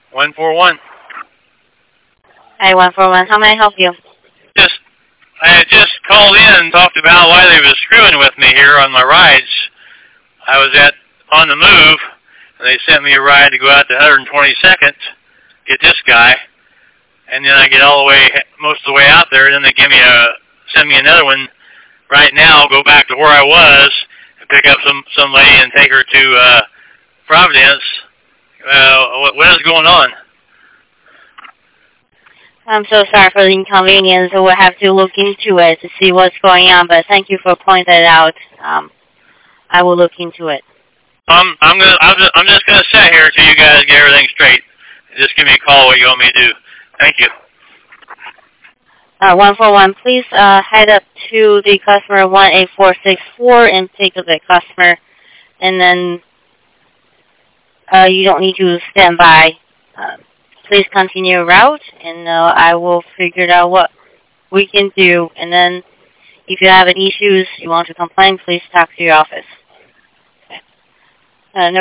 141. Hi, 141. How may I help you? I had just called in and talked about why they were screwing with me here on my rides. I was on the move, and they sent me a ride to go out to 122nd, get this guy, and then I get most of the way out there, and then they send me another one right now, go back to where I was, and pick up some lady and take her to Providence. What is going on? I'm so sorry for the inconvenience. We'll have to look into it to see what's going on, but thank you for pointing it out. I will look into it. I'm just gonna sit here until you guys get everything straight. Just give me a call what you want me to do. Thank you. 141, please head up to the customer 18464 and pick up the customer, and then you don't need to stand by. Please continue your route, and I will figure out what we can do. And then if you have any issues, you want to complain, please talk to your office. No